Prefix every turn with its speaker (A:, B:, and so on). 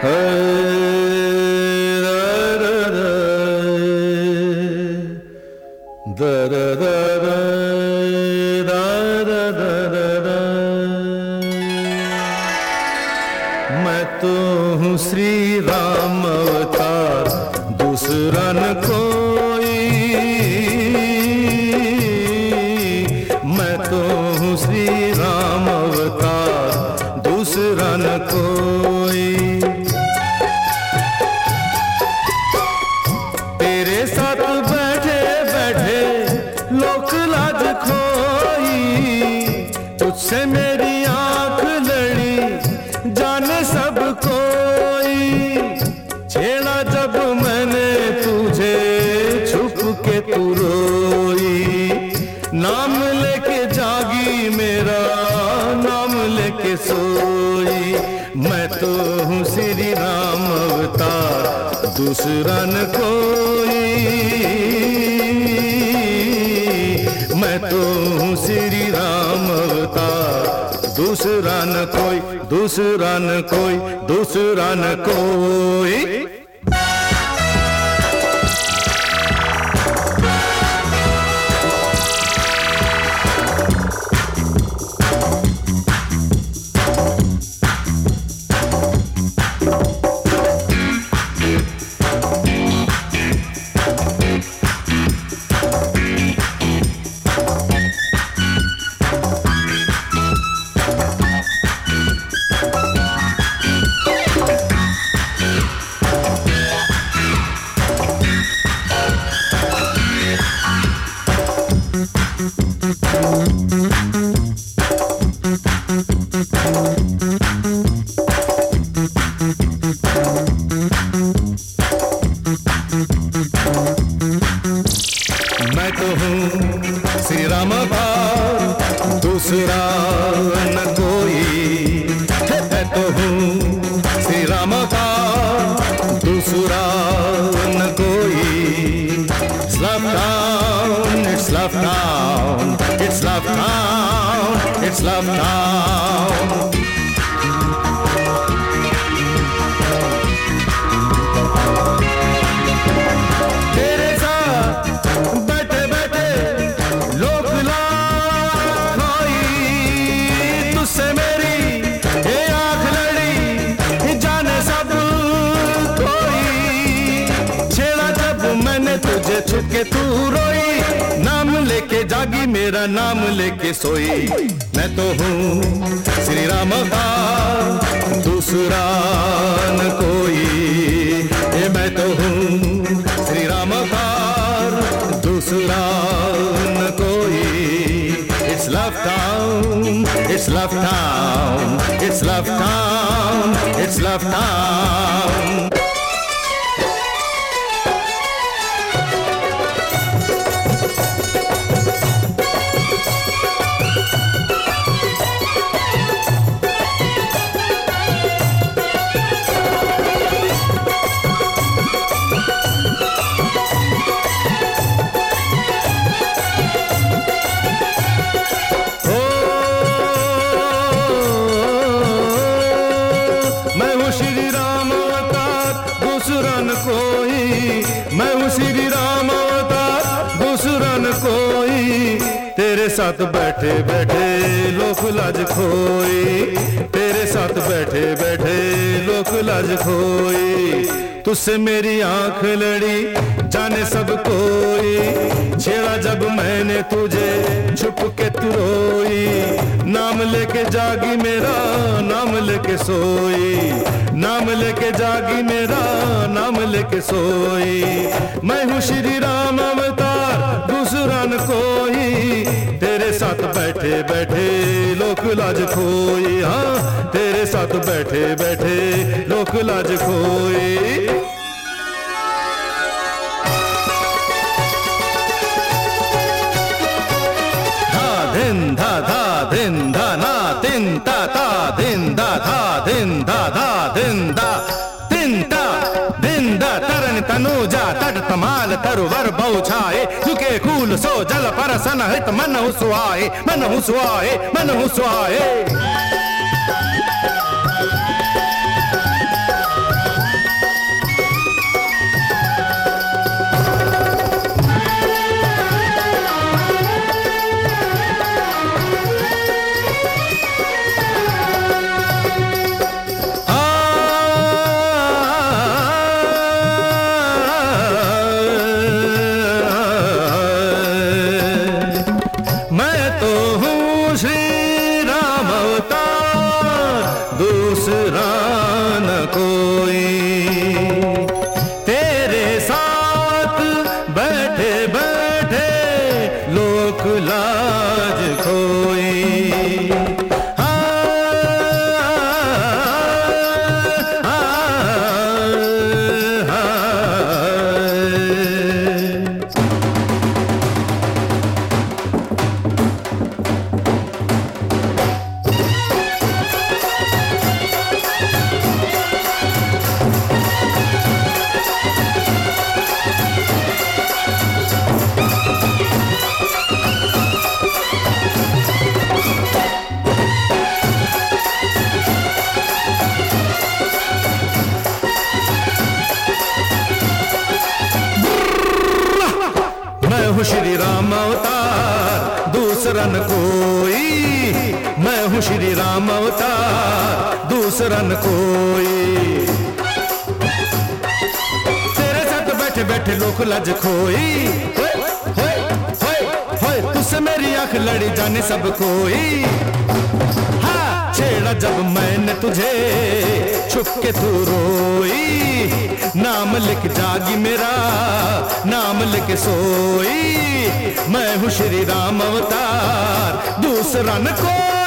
A: मैं तो हूँ श्री राम अवतार, दूसरा न कोई। मैं तो हूँ श्री राम अवतार, दूसरा न कोई। तेरे साथ बैठे बैठे लोक लाज खोई, तुझसे मेरी आंख लड़ी जाने सब कोई। छेड़ा जब मैंने तुझे छुप के तू रोई, नाम लेके जागी मेरा नाम लेके सोई। मैं तो हूँ श्री राम अवतार, दूसरा न कोई। मैं तो हूँ श्री राम अवतार, दूसरा न कोई, दूसरा न कोई, दूसरा न कोई। मैं तो हूँ श्री राम अवतार, दूसरा न कोई। मैं तो हूँ श्री राम अवतार, दूसरा न कोई। It's love town, it's love town, it's love town, it's love town. तुझे छुप के तू रोई, नाम लेके जागी मेरा नाम लेके सोई। मैं तो हूँ श्री राम अवतार, दूसरा न कोई। ये मैं तो हूँ श्री राम अवतार, दूसरा न कोई। It's love town, it's love town, it's love town, it's love town. मैं हूँ श्री राम अवतार, दूसरा न कोई। तेरे साथ बैठे बैठे लोक लाज खोई, तेरे साथ बैठे बैठे लोक लाज खोई। तुझसे मेरी आंख लड़ी जाने सब कोई, छेड़ा जब मैंने तुझे छुप के तू रोई। नाम लेके जागी मेरा नाम लेके सोई, नाम लेके जागी मेरा नाम लेके सोई। मैं हूँ श्री राम अवतार, दूसरा न कोई। तेरे साथ बैठे बैठे लोक लाज खोई, हाँ तेरे साथ बैठे बैठे लोक लाज खोई। धिन धा धा धिन धा ना तिन ता ता धिन धा धा धिन धा धा धिन धा तिन ता धिन धा तरन तनुजा तट तमाल तरुवर बहुछाए झुके कूल सो जल परसन हित मन हुसुआए मन हुसुआए मन हुसुआए। होना न कोई। तेरे साथ बैठे बैठे लोक लाज खोई। मैं हूँ श्री राम अवतार दूसरा न कोई। मैं हूँ श्री राम अवतार दूसरा न कोई। तेरे साथ बैठे बैठे लोक लाज खोई। तुझसे मेरी आंख लड़ी जाने सब कोई। हाँ छेड़ा जब मैंने तुझे छुप के तू रोई। नाम लिख जागी मेरा नाम लिख सोई। मैं हूँ श्री राम अवतार दूसरा न कोई।